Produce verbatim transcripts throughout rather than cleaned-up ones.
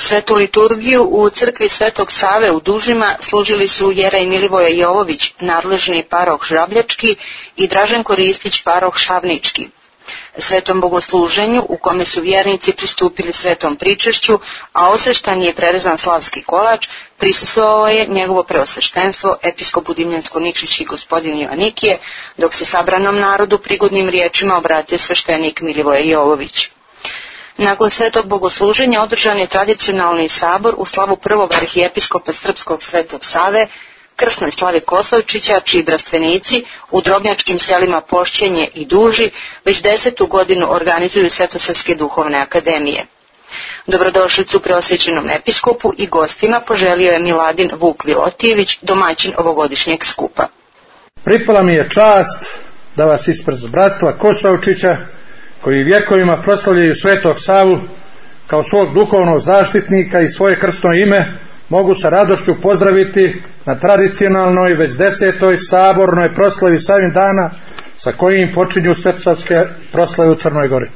Svetu liturgiju u crkvi Svetog Save u Dužima služili su Jerej Milivoje Jovović, nadležni paroh Žabljački, i Draženko Ristić, paroh Šavnički. Svetom bogosluženju, u kome su vjernici pristupili svetom pričešću, a osveštan je prerezan slavski kolač, prisustvovao je njegovo preosveštenstvo episkop Dimljansko-Nikšićki gospodin Joanikije, dok se sabranom narodu prigodnim riječima obratio sveštenik Milivoje Jovović. Nakon svetog bogosluženja održan je tradicionalni sabor u slavu prvog arhijepiskopa srpskog Svetog Save, krsnoj slavi Kosovčića, čiji brstvenici u drobnjačkim selima Pošćenje i Duži već desetu godinu organizuju Svetosavske duhovne akademije. Dobrodošlicu preosvećenom episkopu i gostima poželio je Miladin Vuk Vilotijević, domaćin ovogodišnjeg skupa. Pripala mi je čast da vas ispred bratstva Kosovčića, koji vjekovima proslavljaju Svetog Savu kao svog duhovnog zaštitnika i svoje krstno ime, mogu sa radošću pozdraviti na tradicionalnoj već desetoj sabornoj proslavi Savin dana, sa kojim počinju svetosavske proslave u Crnoj Gori.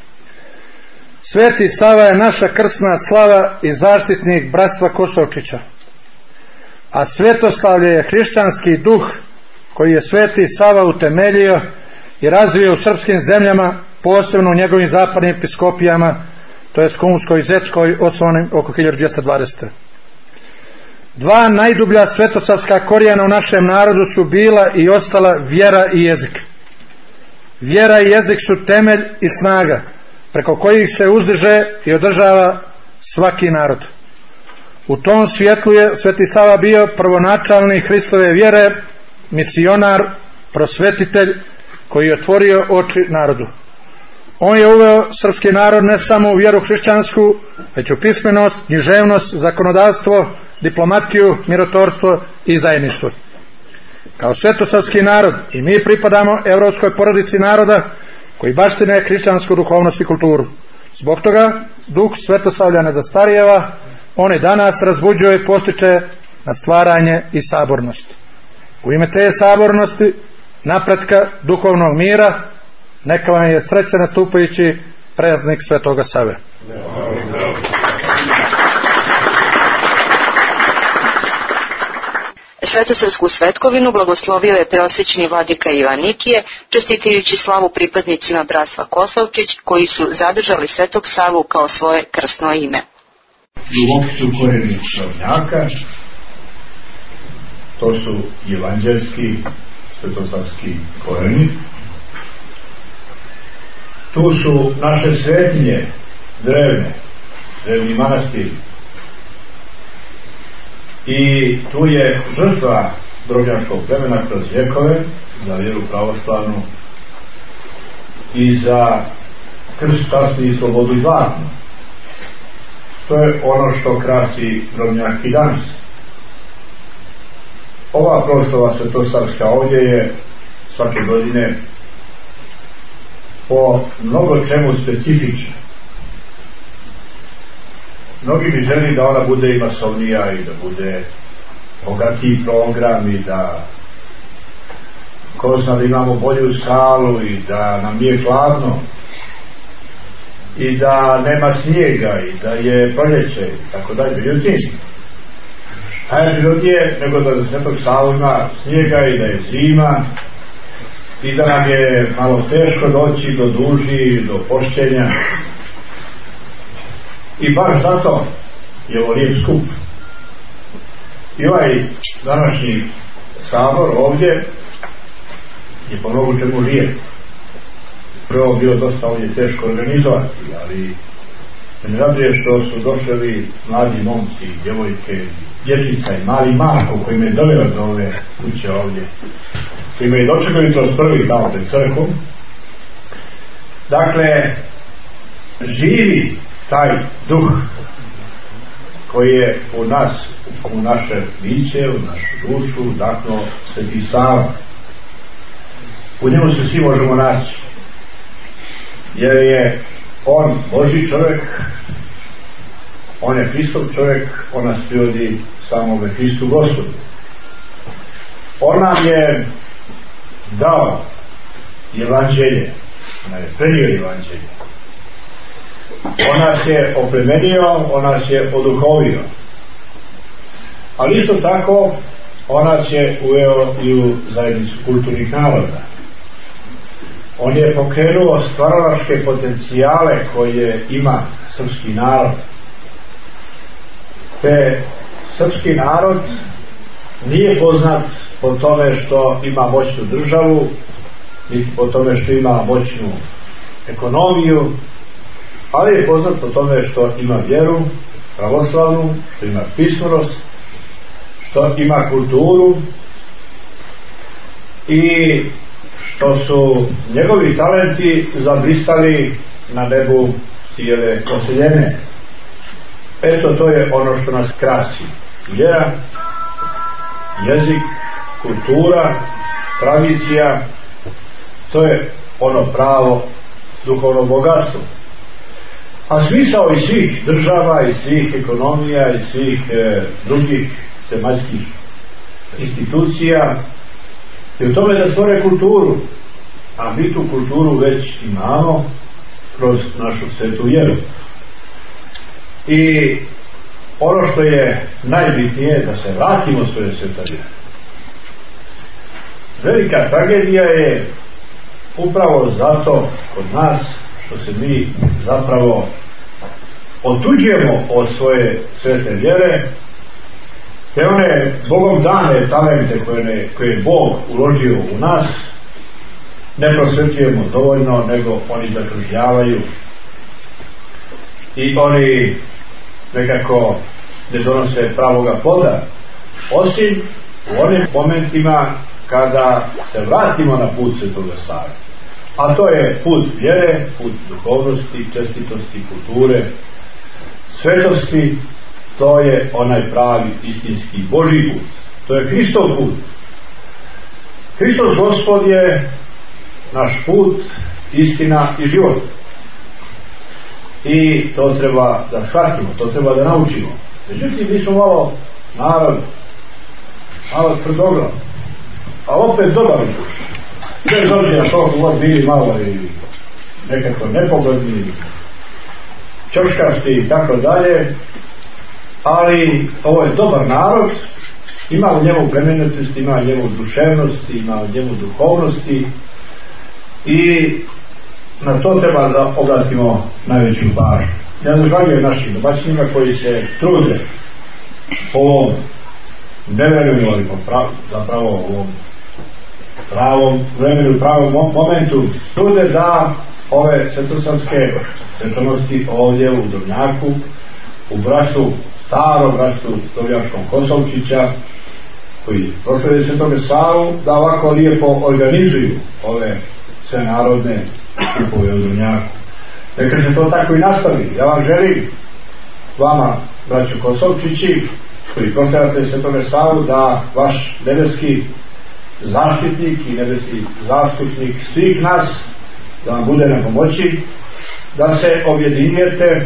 Sveti Sava je naša krstna slava i zaštitnik bratstva Kosovčića, a svetoslavlje je hrišćanski duh koji je Sveti Sava utemeljio i razvio u srpskim zemljama, posebno u njegovim zapadnim episkopijama, to je Skumskoj i Zetskoj, osnovanim oko hiljadu dvjesto dvadesete. Dva najdublja svetosavska korijena u našem narodu su bila i ostala vjera i jezik. Vjera i jezik su temelj i snaga preko kojih se uzdiže i održava svaki narod. U tom svjetlu je Sveti Sava bio prvonačalnik Hristove vjere, misionar, prosvetitelj koji je otvorio oči narodu. On je uveo srpski narod ne samo u vjeru hrišćansku, već u pismenost, književnost, zakonodavstvo, diplomatiju, mirotvorstvo i zajedništvo. Kao svetosavski narod i mi pripadamo evropskoj porodici naroda koji baštine hrišćansku duhovnost i kulturu. Zbog toga duh svetosavlja ne zastarijeva, on i danas razbuđuje i postiče na stvaranje i sabornost. U ime te sabornosti, napretka, duhovnog mira, neka vam je srećan nastupajući praznik Svetoga Save. Svetosavsku svetkovinu blagoslovio je preosvećeni vladika Joanikije, čestitajući slavu pripadnicima bratstva Kosovčić, koji su zadržali Svetog Savu kao svoje krstno ime. Duboki korijeni Slavnjaka, to su evanđelski svetosavski korijeni. Tu su naše svetinje, drevne, drevni manastiri. I tu je žrtva drobnjačkog plemena kroz vjekove za vjeru pravoslavnu i za krst, časti i slobodu i zlatnu. To je ono što krasi Drobnjak i danas. Ova proslava svetosavska ovdje je svake godine po mnogo čemu specifična. Mnogi bi želi da ona bude i masovnija i da bude bogatiji program i da ko zna da imamo bolju salu i da nam nije hladno i da nema snijega i da je proljeće i tako dalje. Međutim, a je prirodnije nego da za Svetog Savu ima snijega i da je zima i da nam je malo teško doći do Duži, do Pošćenja. I baš zato je ovo lijep skup. I ovaj današnji sabor ovdje je po mnogu čemu lijep. Prvo bio dosta ovdje teško organizovati, ali me raduje što su došli mladi momci, djevojke, dječica i mali Marko koji me doveo do ove kuće ovdje, koji me je dočekali kroz prvi tamo pred crkvom. Dakle, živi taj duh koji je u nas, u naše biće, u našu dušu udahnuo Sveti Sava. U njemu se svi možemo naći, jer je on Božji čovjek, on je Hristov čovjek, on nas privodi samome Hristu Gospodu. On nam je dao evanđelje, on je prenio evanđelje. on nas je oplemenio, on nas je oduhovio. Ali isto tako, on nas je uveo i u zajednicu kulturnih naroda. On je pokrenuo stvaralačke potencijale koje ima srpski narod. Te srpski narod nije poznat po tome što ima moćnu državu, niti po tome što ima moćnu ekonomiju, ali je poznat po tome što ima vjeru pravoslavnu, što ima pismenost, što ima kulturu i što su njegovi talenti zablistali na nebu cijele poseljene. Eto, to je ono što nas krasi. Vjera, jezik, kultura, tradicija, to je ono pravo duhovno bogatstvo. A smisao i svih država, i svih ekonomija, i svih e, drugih zemaljskih institucija je u tome da stvore kulturu, a mi tu kulturu već imamo kroz našu svetu vjeru. I ono što je najbitnije da se vratimo svoje sveta vjere. Velika tragedija je upravo zato kod nas što se mi zapravo otuđujemo od svoje svete vjere, te one Bogom dane talente koje, ne, koje je Bog uložio u nas ne prosvetljujemo dovoljno, nego oni zakržljavaju i oni nekako ne donose pravoga ploda, osim u onim momentima kada se vratimo na put Svetoga Save. A to je put vjere, put duhovnosti, čestitosti, kulture, svetosti. To je onaj pravi, istinski Božji put. To je Hristov put. Hristos Gospod je naš put, istina i život. I to treba da shvatimo, to treba da naučimo. Međutim, mi smo malo narod, malo tvrdoglav, a opet dobar u duši. Bez obzira toliko god bili malo i nekako nepogodni, čoškasti i tako dalje, ali ovo je dobar narod, ima u njemu plemenitosti, ima u njemu duševnosti, ima u njemu duhovnosti i na to treba da obratimo najveću pažnju. Ja zahvaljujem našim domaćinima koji se trude po ovom nevremenu, ali po prav, zapravo ovom pravom vremenu, pravom momentu, trude da ove svetosavske svečanosti ovdje u Drobnjaku, u braštu, starom braštu Drobnjačkom Kosovčića, koji proslede Svetoga Savu, da ovako lijepo organizuju ove sve narodne skupove u Drobnjaku. Neka se to tako i nastavi. Ja vam želim, vama, braćo Kosovčići, koji prosledate Svetoga Savu, da vaš nebeski zaštitnik i nebeski zastupnik svih nas, da vam bude na pomoći, da se objedinjete,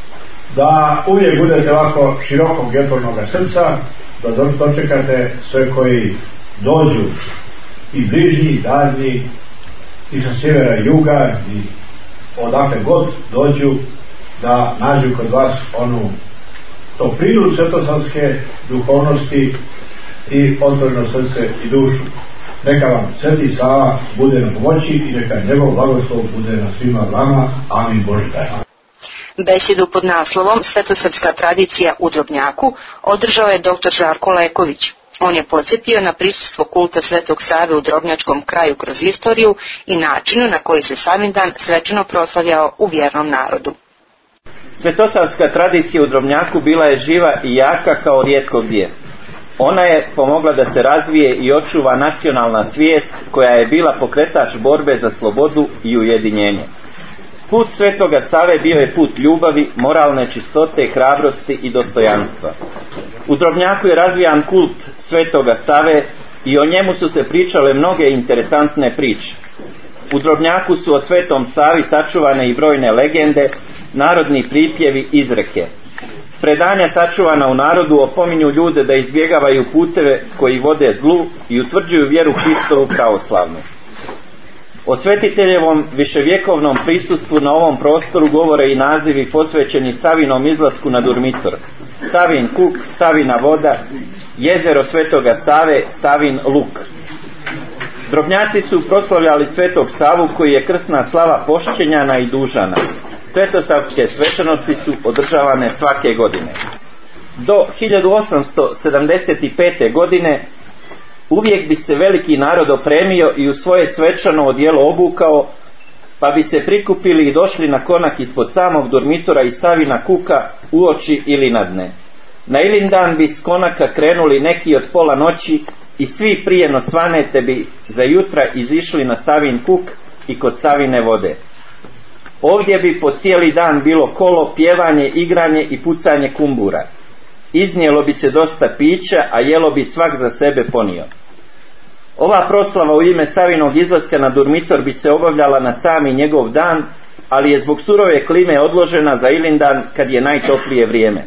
da uvijek budete ovako širokog i otvornog srca, da dočekate sve koji dođu, i bližnji, i daljnji, i sa sjevera i juga, i odakle god dođu, da nađu kod vas onu toplinu svetosavske duhovnosti i otvoreno srce i dušu. Neka vam Sveti Sava bude na pomoći i neka njegov blagoslov bude na svima vama. Amin Bože daj. Besedu pod naslovom Svetosavska tradicija u Drobnjaku održao je doktor Žarko Leković. On je podsjetio na prisustvo kulta Svetog Save u Drobnjačkom kraju kroz istoriju i načinu na koji se Savindan svečano proslavljao u vjernom narodu. Svetosavska tradicija u Drobnjaku bila je živa i jaka kao rijetko gdje. Ona je pomogla da se razvije i očuva nacionalna svijest koja je bila pokretač borbe za slobodu i ujedinjenje. Put Svetoga Save bio je put ljubavi, moralne čistote, hrabrosti i dostojanstva. U Drobnjaku je razvijan kult Svetoga Save i o njemu su se pričale mnoge interesantne priče. U Drobnjaku su o Svetom Savi sačuvane i brojne legende, narodni pripjevi, izreke. Predanja sačuvana u narodu opominju ljude da izbjegavaju puteve koji vode zlu i utvrđuju vjeru Hristovu pravoslavnu. O svetiteljevom viševjekovnom prisustvu na ovom prostoru govore i nazivi posvećeni Savinom izlasku na Durmitor: Savin Kuk, Savina voda, jezero Svetoga Save, Savin luk. Drobnjaci su proslavljali Svetog Savu, koji je krsna slava Pošćenjana i Dužana. Svetosavske svečanosti su održavane svake godine. Do hiljadu osamsto sedamdeset pete. godine uvijek bi se veliki narod opremio i u svoje svečano odijelo obukao, pa bi se prikupili i došli na konak ispod samog Durmitora i Savina Kuka uoči ili na dne. Na Ilindan bi s konaka krenuli neki od pola noći i svi prije nosvanete bi za jutra izišli na Savin Kuk i kod Savine vode. Ovdje bi po cijeli dan bilo kolo, pjevanje, igranje i pucanje kumbura. Iznijelo bi se dosta pića, a jelo bi svak za sebe ponio. Ova proslava u ime Savinog izlaska na Durmitor bi se obavljala na sami njegov dan, ali je zbog surove klime odložena za Ilindan kad je najtoplije vrijeme.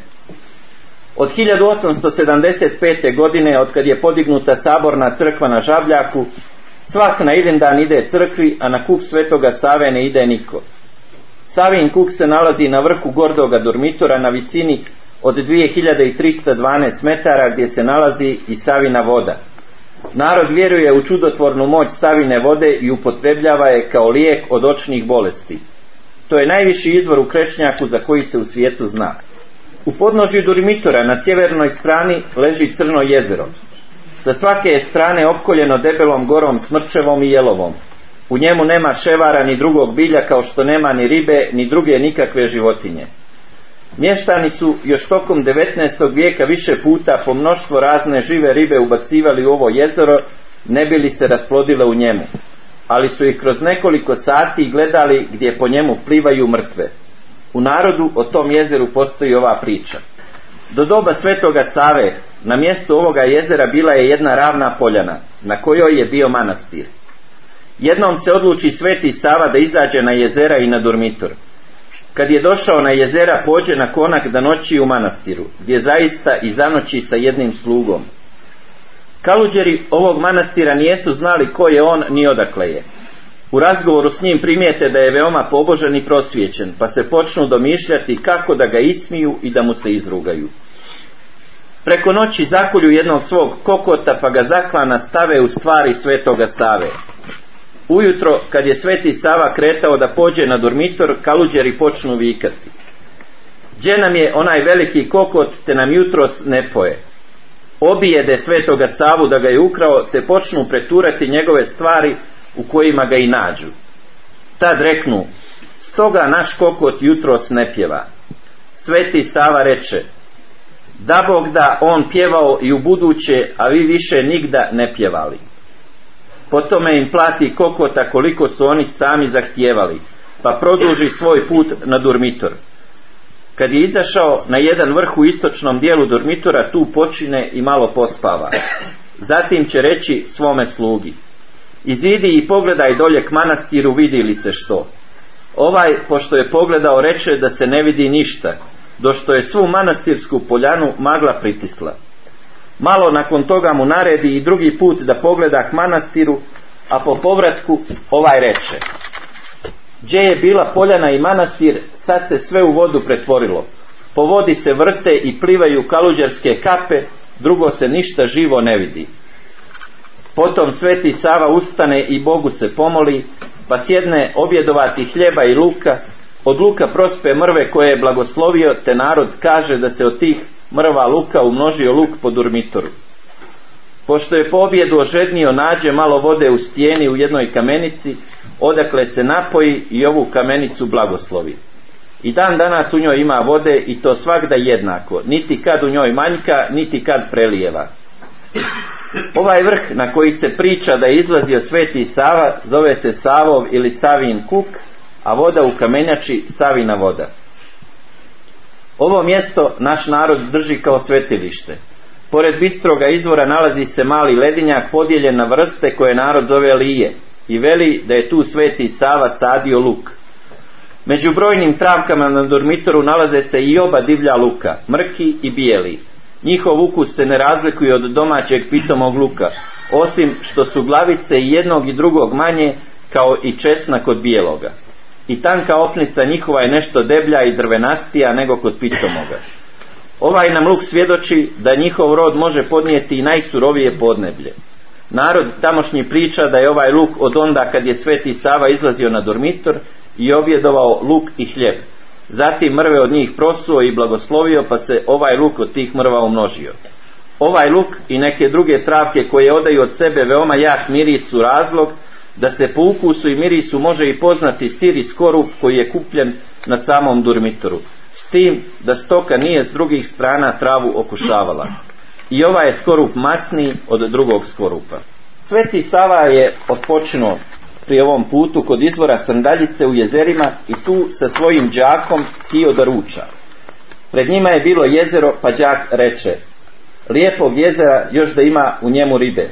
Od hiljadu osamsto sedamdeset pete. godine, od kad je podignuta saborna crkva na Žabljaku, svak na Ilindan ide crkvi, a na kup Svetoga Save ne ide niko. Savin Kuk se nalazi na vrhu gordoga Durmitora na visini od dvije hiljade trista dvanaest metara, gdje se nalazi i Savina voda. Narod vjeruje u čudotvornu moć Savine vode i upotrebljava je kao lijek od očnih bolesti. To je najviši izvor u Krečnjaku za koji se u svijetu zna. U podnožju Durmitora na sjevernoj strani leži Crno jezero. Sa svake je strane opkoljeno debelom gorom Smrčevom i Jelovom. U njemu nema ševara ni drugog bilja, kao što nema ni ribe ni druge nikakve životinje. Mještani su još tokom devetnaestog vijeka više puta po mnoštvo razne žive ribe ubacivali u ovo jezero, ne bi li se rasplodile u njemu, ali su ih kroz nekoliko sati gledali gdje po njemu plivaju mrtve. U narodu o tom jezeru postoji ova priča. Do doba Svetoga Save na mjestu ovoga jezera bila je jedna ravna poljana, na kojoj je bio manastir. Jednom se odluči Sveti Sava da izađe na jezera i na Durmitor. Kad je došao na jezera, pođe na konak da noći u manastiru, gdje zaista i zanoći sa jednim slugom. Kaluđeri ovog manastira nijesu znali ko je on ni odakle je. U razgovoru s njim primijete da je veoma pobožan i prosvjećen, pa se počnu domišljati kako da ga ismiju i da mu se izrugaju. Preko noći zakolju jednog svog kokota, pa ga zaklana stave u stvari Svetoga Save. Ujutro, kad je Sveti Sava kretao da pođe na Durmitor, kaluđeri počnu vikati: "Gdje nam je onaj veliki kokot, te nam jutros ne poje?" Obijede Svetoga Savu da ga je ukrao, te počnu preturati njegove stvari, u kojima ga i nađu. Tad reknu: "Stoga naš kokot jutros ne pjeva." Sveti Sava reče: "Da Bog da on pjevao i u buduće, a vi više nigda ne pjevali." Potome im plati kokota koliko su oni sami zahtijevali, pa produži svoj put na Durmitor. Kad je izašao na jedan vrh u istočnom dijelu Durmitora, tu počine i malo pospava. Zatim će reći svome slugi: "Izidi i pogledaj dolje k manastiru, vidi li se što." Ovaj, pošto je pogledao, reče da se ne vidi ništa, do što je svu manastirsku poljanu magla pritisla. Malo nakon toga mu naredi i drugi put da pogleda k manastiru, a po povratku ovaj reče: "Gdje je bila poljana i manastir, sad se sve u vodu pretvorilo. Po vodi se vrte i plivaju kaluđerske kape, drugo se ništa živo ne vidi." Potom Sveti Sava ustane i Bogu se pomoli, pa sjedne objedovati hljeba i luka. Od luka prospe mrve koje je blagoslovio, te narod kaže da se od tih mrva luka umnožio luk po Durmitoru. Pošto je po objedu ožednio, nađe malo vode u stijeni u jednoj kamenici, odakle se napoji i ovu kamenicu blagoslovi. I dan danas u njoj ima vode, i to svagda jednako, niti kad u njoj manjka, niti kad prelijeva. Ovaj vrh na koji se priča da je izlazio Sveti Sava zove se Savov ili Savin Kuk, a voda u kamenjači Savina voda. Ovo mjesto naš narod drži kao svetilište. Pored bistroga izvora nalazi se mali ledinjak podijeljen na vrste koje narod zove lije, i veli da je tu Sveti Sava sadio luk. Među brojnim travkama na Durmitoru nalaze se i oba divlja luka, mrki i bijeli. Njihov ukus se ne razlikuje od domaćeg pitomog luka, osim što su glavice i jednog i drugog manje, kao i česnak od bijeloga. I tanka opnica njihova je nešto deblja i drvenastija nego kod pitomoga. Ovaj nam luk svjedoči da njihov rod može podnijeti i najsurovije podneblje. Narod tamošnji priča da je ovaj luk od onda kad je Sveti Sava izlazio na dormitor i objedovao luk i hljeb. Zatim mrve od njih prosuo i blagoslovio, pa se ovaj luk od tih mrva umnožio. Ovaj luk i neke druge travke koje odaju od sebe veoma jak miris su razlog da se po ukusu i mirisu može i poznati sir i skorup koji je kupljen na samom dormitoru, s tim da stoka nije s drugih strana travu okušavala. I ovaj je skorup masniji od drugog skorupa. Sveti Sava je odpočinuo pri ovom putu kod izvora Sandaljice u jezerima i tu sa svojim đakom htio da ruča. Pred njima je bilo jezero, pa đak reče: lijepog jezera još da ima u njemu ribe.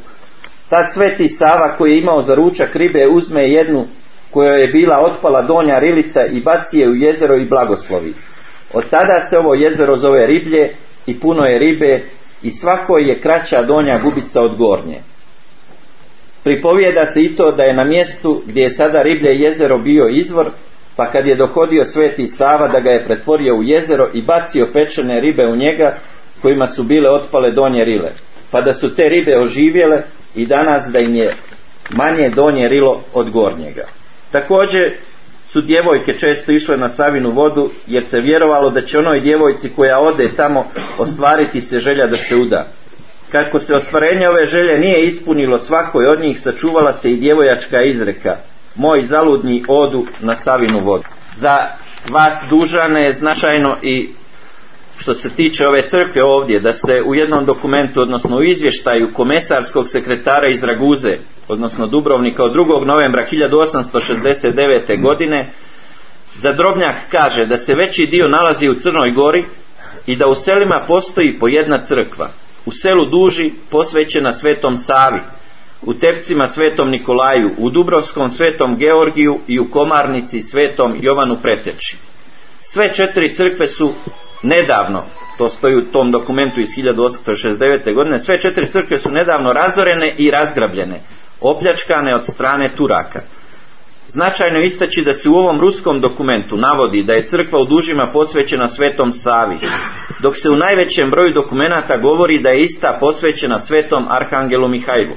Tad Sveti Sava koji je imao za ručak ribe uzme jednu kojoj je bila otpala donja rilica i baci je u jezero i blagoslovi. Od tada se ovo jezero zove Riblje i puno je ribe i svakoj je kraća donja gubica od gornje. Pripovijeda se i to da je na mjestu gdje je sada Riblje jezero bio izvor, pa kad je dohodio Sveti Sava da ga je pretvorio u jezero i bacio pečene ribe u njega kojima su bile otpale donje rile, pa da su te ribe oživjele i danas da im je manje donje rilo od gornjega. Također su djevojke često išle na Savinu vodu jer se vjerovalo da će onoj djevojci koja ode tamo ostvariti se želja da se uda. Kako se ostvarenje ove želje nije ispunilo svakoj od njih, sačuvala se i djevojačka izreka: moj zaludnji odu na Savinu vodu. Za vas dužane je značajno i što se tiče ove crkve ovdje, da se u jednom dokumentu, odnosno u izvještaju komesarskog sekretara iz Raguze, odnosno Dubrovnika, od drugog novembra hiljadu osamsto šezdeset devete. godine, za Drobnjak kaže da se veći dio nalazi u Crnoj Gori i da u selima postoji po jedna crkva. U selu Duži posvećena Svetom Savi, u Tepcima Svetom Nikolaju, u Dubrovskom Svetom Georgiju i u Komarnici Svetom Jovanu Preteči. Sve četiri crkve su nedavno, to stoji u tom dokumentu iz hiljadu osamsto šezdeset devete. godine, sve četiri crkve su nedavno razorene i razgrabljene, opljačkane od strane Turaka. Značajno je istaći da se u ovom ruskom dokumentu navodi da je crkva u Dužima posvećena Svetom Savi, dok se u najvećem broju dokumenata govori da je ista posvećena Svetom Arhangelu Mihajlu.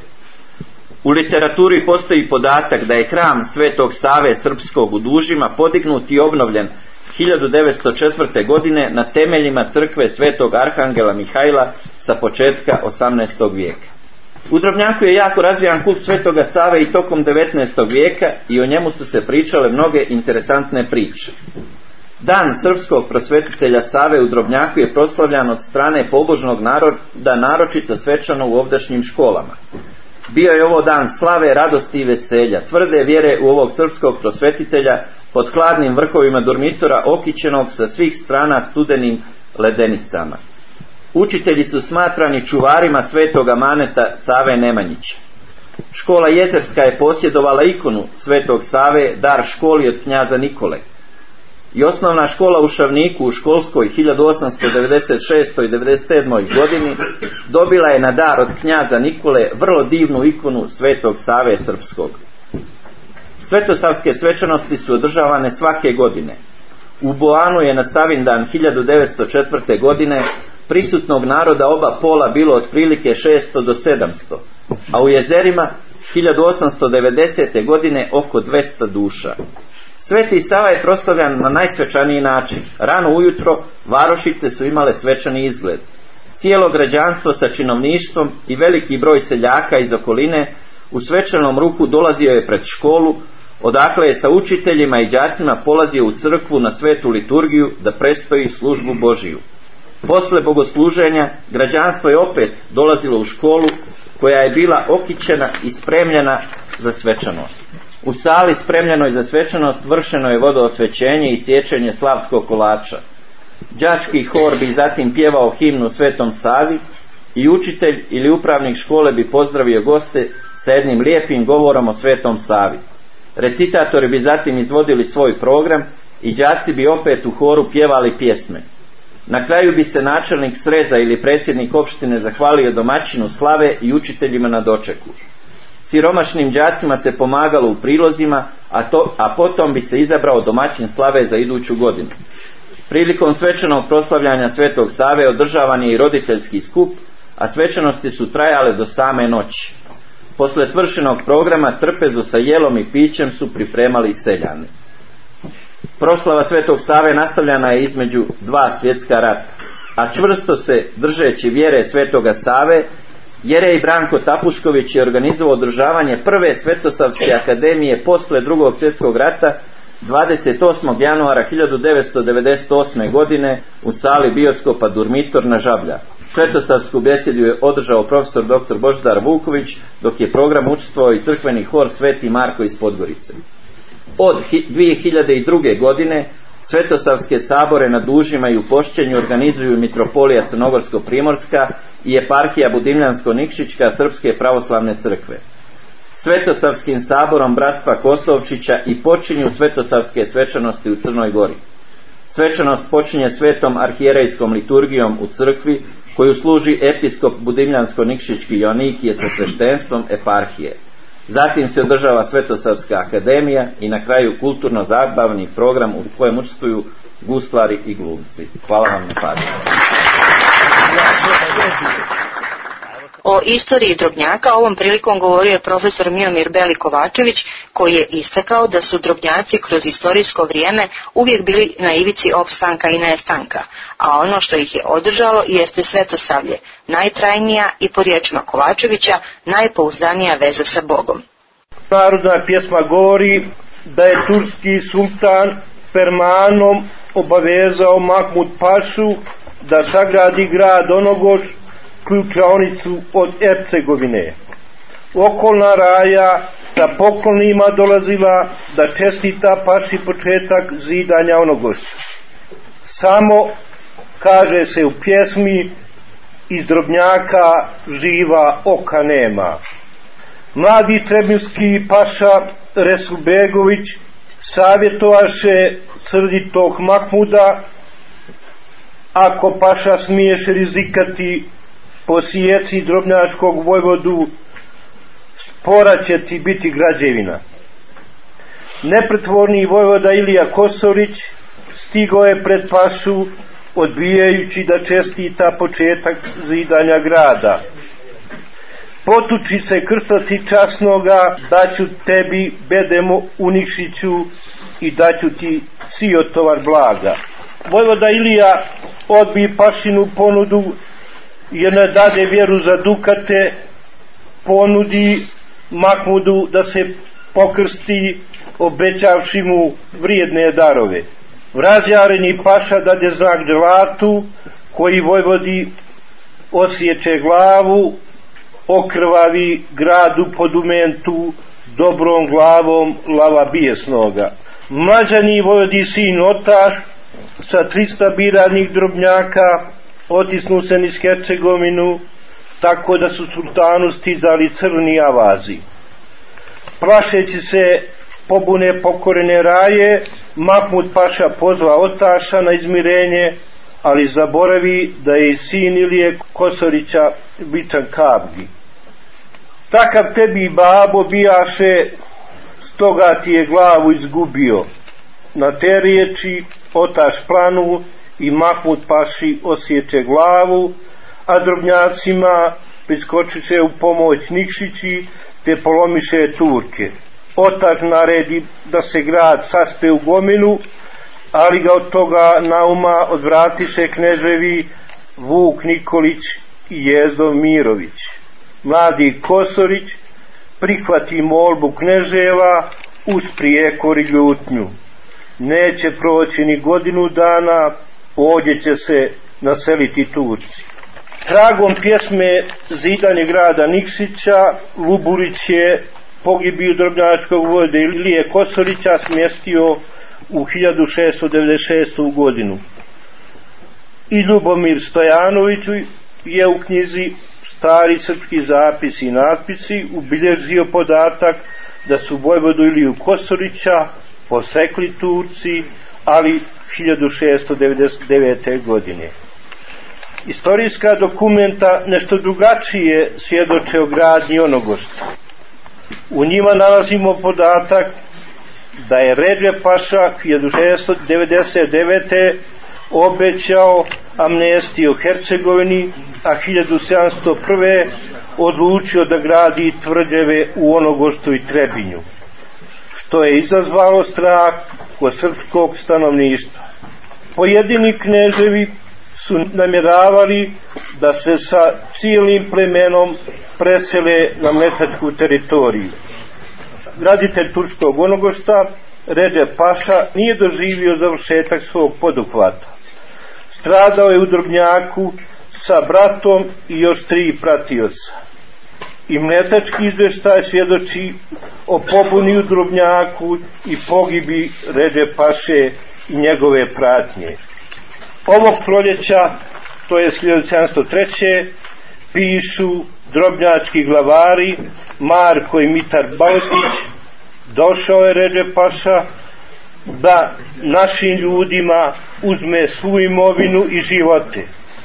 U literaturi postoji podatak da je hram Svetog Save Srpskog u Dužima podignut i obnovljen hiljadu devetsto četvrte. godine na temeljima crkve Svetog Arhangela Mihajla sa početka osamnaestog vijeka. U Drobnjaku je jako razvijan kult Svetoga Save i tokom devetnaestog vijeka i o njemu su se pričale mnoge interesantne priče. Dan srpskog prosvetitelja Save u Drobnjaku je proslavljan od strane pobožnog naroda naročito svečano u ovdašnjim školama. Bio je ovo dan slave, radosti i veselja, tvrde vjere u ovog srpskog prosvetitelja pod hladnim vrhovima dormitora okićenog sa svih strana studenim ledenicama. Učitelji su smatrani čuvarima svetoga maneta Save Nemanjića. Škola Jezerska je posjedovala ikonu Svetog Save, dar školi od knjaza Nikole. I osnovna škola u Šavniku u školskoj hiljadu osamsto devedeset šestoj i devedeset sedmoj. godini dobila je na dar od knjaza Nikole vrlo divnu ikonu Svetog Save Srpskog. Svetosavske svečanosti su održavane svake godine. U Boanu je na Savindan hiljadu devetsto četvrte. godine prisutnog naroda oba pola bilo otprilike šesto do sedamsto, a u jezerima hiljadu osamsto devedesete. godine oko dvesta duša. Sveti Sava je proslavljan na najsvečaniji način. Rano ujutro varošice su imale svečani izgled. Cijelo građanstvo sa činovništvom i veliki broj seljaka iz okoline u svečanom ruku dolazio je pred školu, odakle je sa učiteljima i đacima polazio u crkvu na svetu liturgiju da prestoji službu Božiju. Posle bogosluženja građanstvo je opet dolazilo u školu koja je bila okićena i spremljena za svečanost. U sali spremljenoj za svečanost vršeno je vodoosvećenje i sječenje slavskog kolača. Đački hor bi zatim pjevao himnu Svetom Savi i učitelj ili upravnik škole bi pozdravio goste sa jednim lijepim govorom o Svetom Savi. Recitatori bi zatim izvodili svoj program i đaci bi opet u horu pjevali pjesme. Na kraju bi se načelnik sreza ili predsjednik opštine zahvalio domaćinu slave i učiteljima na dočeku. Siromašnim đacima se pomagalo u prilozima, a, to, a potom bi se izabrao domaćin slave za iduću godinu. Prilikom svečanog proslavljanja Svetog Save održavan je i roditeljski skup, a svečanosti su trajale do same noći. Posle svršenog programa trpezu sa jelom i pićem su pripremali seljani. Proslava Svetog Save nastavljana je između dva svjetska rata, a čvrsto se držeći vjere Svetoga Save, Jerej Branko Tapušković je organizovao održavanje prve Svetosavske akademije posle drugog svjetskog rata dvadeset osmog januara hiljadu devetsto devedeset osme godine u sali bioskopa Durmitor na Žablja. Svetosavsku besedu je održao profesor doktor Božidar Vuković, dok je program učestvovao i crkveni hor Sveti Marko iz Podgorice. Od dvije hiljade druge. godine Svetosavske sabore na Dužima i u Pošćenju organizuju Mitropolija Crnogorsko-Primorska i Eparhija Budimljansko-Nikšićka Srpske pravoslavne crkve. Svetosavskim saborom bratstva Kosovčića i počinju Svetosavske svečanosti u Crnoj Gori. Svečanost počinje svetom arhijerejskom liturgijom u crkvi koju služi episkop Budimljansko-Nikšićki Joanikije sa sveštenstvom eparhije. Zatim se održava Svetosavska akademija i na kraju kulturno-zabavni program u kojem učestvuju guslari i glumci. Hvala vam na pažnju. O istoriji Drobnjaka ovom prilikom govorio je profesor Miomir Beli Kovačević, koji je istakao da su Drobnjaci kroz istorijsko vrijeme uvijek bili na ivici opstanka i nestanka, a ono što ih je održalo jeste Svetosavlje, najtrajnija i po riječima Kovačevića najpouzdanija veza sa Bogom. Narodna pjesma govori da je turski sultan fermanom obavezao Mahmud Pašu da sagradi grad Onogoš, ključaonicu od Ercegovine. Okolna raja sa poklonima dolazila da čestita Paši početak zidanja Onogošta. Samo, kaže se u pjesmi, iz Drobnjaka živa oka nema. Mladi trebinski paša Resulbegović savjetovaše srditog Mahmuda: ako paša smiješ rizikati po sjeci drobnjačkog vojvodu, spora će ti biti građevina. Nepretvorni vojvoda Ilija Kosorić stigao je pred pašu, odbijajući da čestita početak zidanja grada. Potuči se krstati časnoga, daću tebi bedemo u Nikšiću i daću ti siotovar blaga. Vojvoda Ilija odbi pašinu ponudu jer ne dade vjeru za dukate, ponudi Mahmudu da se pokrsti, obećavši mu vrijedne darove. Razjareni paša dade znak dželatu, koji vojvodi osjeće glavu, okrvavi gradu podumentu dobrom glavom lava bijesnoga. Mlađani vojvodi sin Otaš sa trista biranih Drobnjaka otisnu se niz Hercegovinu, tako da su sultanu stizali crni avazi. Plašeći se pobune pokorene raje, Mahmud Paša pozva Otaša na izmirenje, ali zaboravi da je i sin Ilije Kosorića bičan Kabgi. Takav tebi babo bijaše, stoga ti je glavu izgubio. Na te riječi Otaš planu i Mahmud Paši osjeće glavu, a Drobnjacima priskočiše u pomoć Nikšići te polomiše Turke. Otaš naredi da se grad saspe u gominu, ali ga od toga nauma odvratiše kneževi Vuk Nikolić i Jezdov Mirović. Mladi Kosorić prihvati molbu kneževa uz prijekor i ljutnju. Neće proći ni godinu dana, ovdje će se naseliti Turci. Tragom pjesme zidanje grada Nikšića, Luburić je pogibiju Drobnjačkog vojvode Ilije Kosorića smjestio u hiljadu šesto devedeset šeste. godinu. I Ljubomir Stojanović je u knjizi Stari srpski zapisi i natpisi ubilježio podatak da su vojvodu Iliju Kosorića posekli Turci, ali hiljadu šesto devedeset devete. godine. Istorijska dokumenta nešto drugačije svjedoče o gradnji Onogošta. U njima nalazimo podatak da je Redžep Paša hiljadu šesto devedeset devete obećao amnestiju Hercegovini, a hiljadu sedamsto prve odlučio da gradi tvrđave u Onogostu i Trebinju, što je izazvalo strah kod srpskog stanovništva. Pojedini kneževi su namjeravali da se sa cijelim plemenom presele na mletačku teritoriju. Graditelj turskog Onogošta, Redžep Paša, nije doživio završetak svog poduhvata. Stradao je u Drobnjaku sa bratom i još tri pratioca. I mletački izvještaj svjedoči o pobuni u Drobnjaku i pogibi Redžep Paše i njegove pratnje. Ovog proljeća, to je hiljadu sedamsto treće, pišu drobnjački glavari Marko i Mitar Baltić, došao je Redžep Paša da našim ljudima uzme svu imovinu i živote,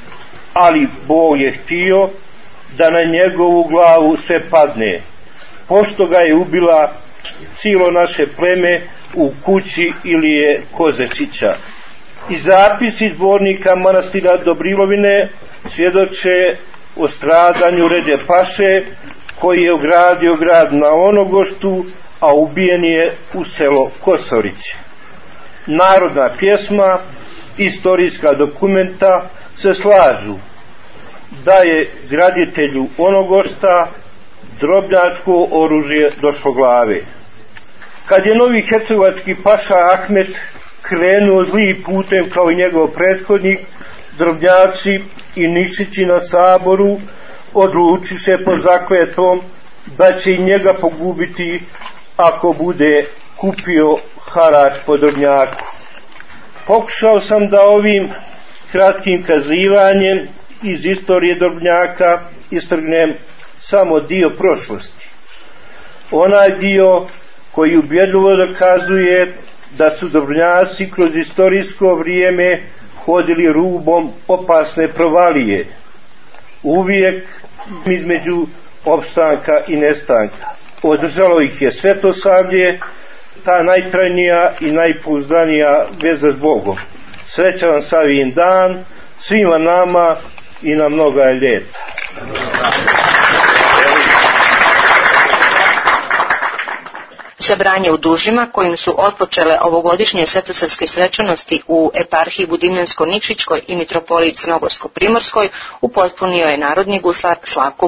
ali Bog je htio da na njegovu glavu sve padne, pošto ga je ubila cijelo naše pleme u kući Ilije Kozečića. I zapisi zbornika manastira Dobrilovine svjedoče o stradanju Redžep Paše, koji je ogradio grad na Onogoštu, a ubijen je u selo Kosorić. Narodna pjesma, istorijska dokumenta se slažu da je graditelju Onogošta drobnjačko oružje došlo glave. Kad je novi hercegovački paša Ahmet krenuo zli putem kao i njegov prethodnik, drobnjaci i Nikšići na saboru odlučiše pod zakletvom da će i njega pogubiti ako bude kupio harač po Drobnjaku. Pokušao sam da ovim kratkim kazivanjem iz istorije Drobnjaka istrgnem samo dio prošlosti. Onaj dio koji ubjedljivo dokazuje da su Drobnjaci kroz istorijsko vrijeme hodili rubom opasne provalije, uvijek između opstanka i nestanka. Održalo ih je Svetosavlje, ta najtrajnija i najpouzdanija veza s Bogom. Srećan vam Savin dan svima nama i na mnoga ljeta. Sabranje u Dužima, kojim su otpočele ovogodišnje svetosavske svečanosti u eparhiji Budimljansko-Nikšićkoj i mitropoliji Crnogorsko-Primorskoj, upotpunio je narodni guslar Slavko